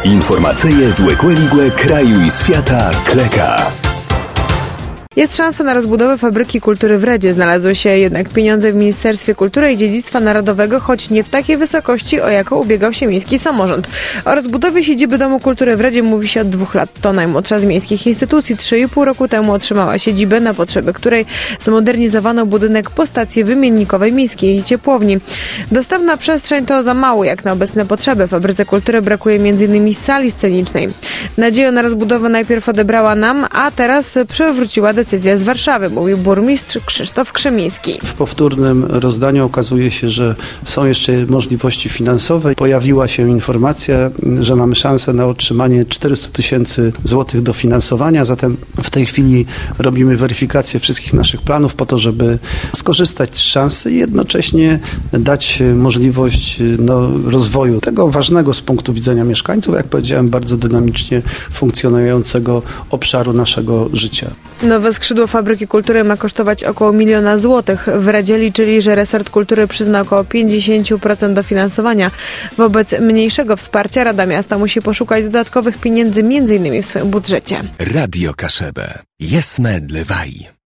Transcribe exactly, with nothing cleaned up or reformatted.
Informacyje z Łekłe kraju i świata Kleka. Jest szansa na rozbudowę Fabryki Kultury w Redzie. Znalazły się jednak pieniądze w Ministerstwie Kultury i Dziedzictwa Narodowego, choć nie w takiej wysokości, o jaką ubiegał się miejski samorząd. O rozbudowie siedziby Domu Kultury w Redzie mówi się od dwóch lat. To najmłodsza z miejskich instytucji. Trzy i pół roku temu otrzymała siedzibę, na potrzeby której zmodernizowano budynek po stacji wymiennikowej miejskiej ciepłowni. Dostępna przestrzeń to za mało jak na obecne potrzeby. Fabryce Kultury brakuje między innymi sali scenicznej. Nadzieję na rozbudowę najpierw odebrała nam, a teraz przewróciła decyzja z Warszawy, mówił burmistrz Krzysztof Krzemiński. W powtórnym rozdaniu okazuje się, że są jeszcze możliwości finansowe. Pojawiła się informacja, że mamy szansę na otrzymanie czterysta tysięcy złotych dofinansowania, zatem w tej chwili robimy weryfikację wszystkich naszych planów po to, żeby skorzystać z szansy i jednocześnie dać możliwość no, rozwoju tego ważnego z punktu widzenia mieszkańców, jak powiedziałem, bardzo dynamicznie funkcjonującego obszaru naszego życia. Nowe skrzydło Fabryki Kultury ma kosztować około miliona złotych. W Radzie liczyli, że resort kultury przyzna około pięćdziesiąt procent dofinansowania. Wobec mniejszego wsparcia Rada Miasta musi poszukać dodatkowych pieniędzy między innymi w swoim budżecie. Radio Kaszebę. Jesme dlewaj.